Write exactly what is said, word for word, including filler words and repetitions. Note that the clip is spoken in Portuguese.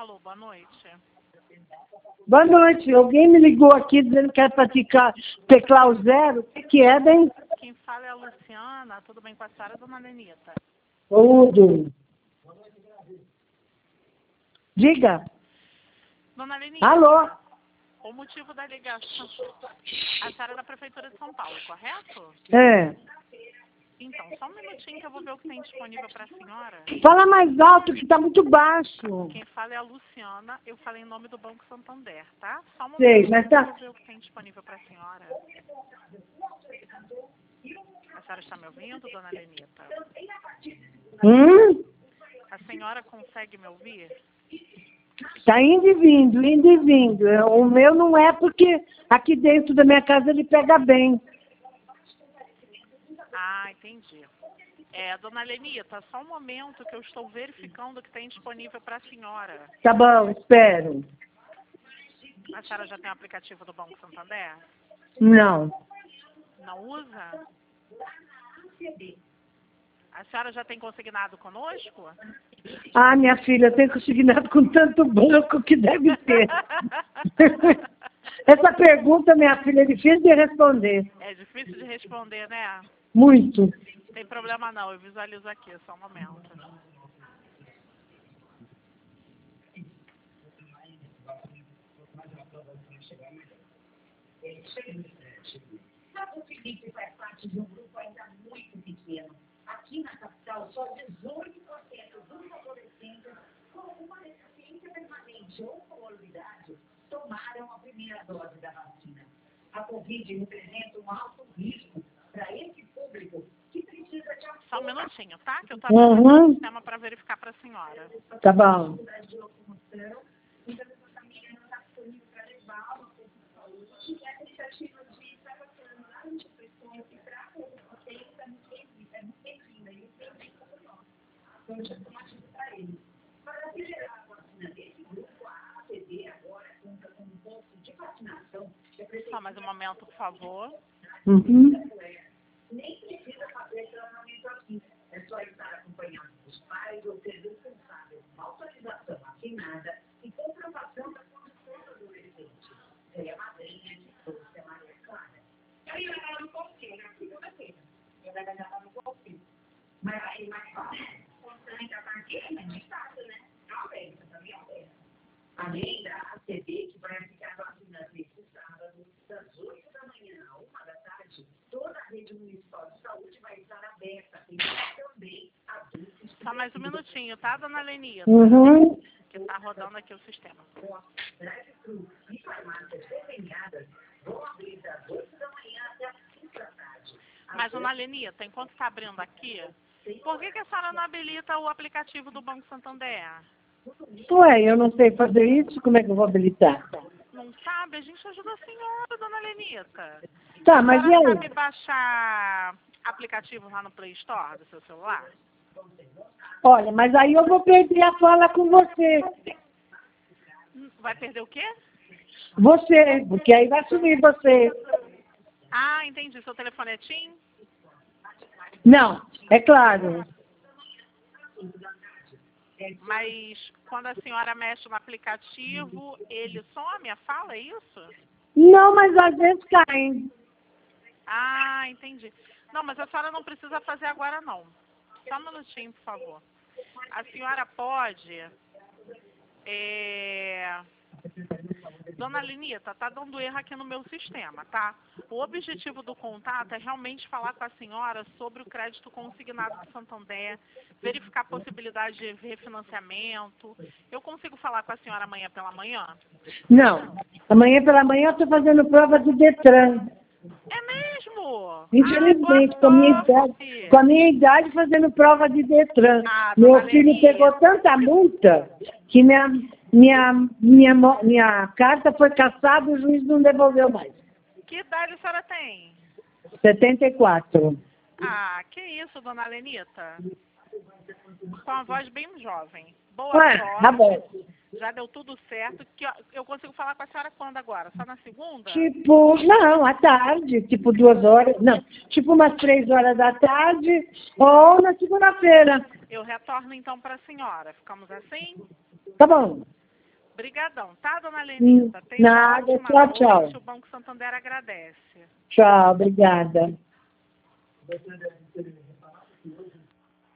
Alô, boa noite. Boa noite. Alguém me ligou aqui dizendo que era para teclar, teclar o zero. O que, que é, bem? Quem fala é a Luciana. Tudo bem com a senhora, dona Lenita? Tudo. Diga. Dona Lenita. Alô? O motivo da ligação... A senhora é da Prefeitura de São Paulo, correto? É. Então, só um minutinho que eu vou ver o que tem disponível para a senhora. Fala mais alto, que está muito baixo. Quem fala é a Luciana. Eu falei em nome do Banco Santander, tá? Só um Sei, minutinho mas que eu tá... vou ver o que tem disponível para a senhora. A senhora está me ouvindo, dona Lenita? Hum? A senhora consegue me ouvir? Está indo e vindo, indo e vindo. O meu não é porque aqui dentro da minha casa ele pega bem. Ah, entendi. É, dona Lenita, só um momento que eu estou verificando o que tem disponível para a senhora. Tá bom, espero. A senhora já tem o aplicativo do Banco Santander? Não. Não usa? A senhora já tem consignado conosco? Ah, minha filha, eu tenho consignado com tanto banco que deve ter. Essa pergunta, minha filha, é difícil de responder. É difícil de responder, né? Muito. Não tem problema não, eu visualizo aqui, só um momento. O Felipe faz parte de um grupo ainda muito pequeno. Aqui na capital, só dezoito por cento dos adolescentes com alguma deficiência permanente ou comorbidade tomaram a primeira dose da vacina. A Covid representa um alto risco para esse público que precisa de apoio. Só um minutinho, tá? Que eu estou abrindo Uhum. o sistema para verificar para a senhora. Tá bom. Para acelerar a vacina desse grupo, a A C D agora conta com um posto de vacinação. Só mais um momento, por favor. Uhum. Nem precisa fazer tratamento aqui. É só estar acompanhado dos pais ou ser responsável com autorização assinada e comprovação da condição do adolescente. É a madrinha que trouxe a Maria Clara. Aí ela estava no postinho, na segunda-feira. Ela já estava no postinho. Mas aí, mais fácil. Constante a partir é mais fácil, né? Aumenta, também aumenta. Além da A C D, que vai aplicar vacinas nesse sábado, das oito da manhã à uma da tarde, toda a rede municipal de saúde vai estar aberta, e também adultos. Só mais um minutinho, tá, dona Lenita? Uhum. Que está rodando aqui o sistema. Drive-thru e farmácias conveniadas vão abrir das oito da manhã até as cinco da tarde. Mas, dona Lenita, enquanto está abrindo aqui, por que, que a senhora não habilita o aplicativo do Banco Santander? Ué, eu não sei fazer isso, como é que eu vou habilitar? Não sabe? A gente ajuda a senhora, dona Lenita. Tá, A mas e senhora aí? sabe baixar aplicativo lá no Play Store do seu celular? Olha, mas aí eu vou perder a fala com você. Vai perder o quê? Você, porque aí vai sumir você. Ah, entendi. Seu telefone é TIM? Não, é claro. Mas quando a senhora mexe no aplicativo, ele some a fala, é isso? Não, mas às vezes caem. Ah, entendi. Não, mas a senhora não precisa fazer agora, não. Só um minutinho, por favor. A senhora pode... É... Dona Lenita, tá dando erro aqui no meu sistema, tá? O objetivo do contato é realmente falar com a senhora sobre o crédito consignado do Santander, verificar a possibilidade de refinanciamento. Eu consigo falar com a senhora amanhã pela manhã? Não, amanhã pela manhã eu estou fazendo prova de Detran. É mesmo? Infelizmente, Ai, com, a minha boa idade, sorte. com a minha idade fazendo prova de Detran. Ah, Meu dona filho Lenita. pegou tanta multa que minha, minha, minha, mo- minha carta foi cassada e o juiz não devolveu mais. Que idade a senhora tem? setenta e quatro. Ah, que isso, dona Lenita? Com a voz bem jovem. Boa Ué, sorte. tá bom. Já deu tudo certo. Que ó, eu consigo falar com a senhora quando agora? Só na segunda? Tipo, não, à tarde, tipo duas horas, não, tipo umas três horas da tarde ou na segunda-feira. Eu retorno então para a senhora. Ficamos assim? Tá bom. Obrigadão, tá, dona Lenita? Tenha Nada, uma ótima tchau, noite. tchau. O Banco Santander agradece. Tchau, obrigada.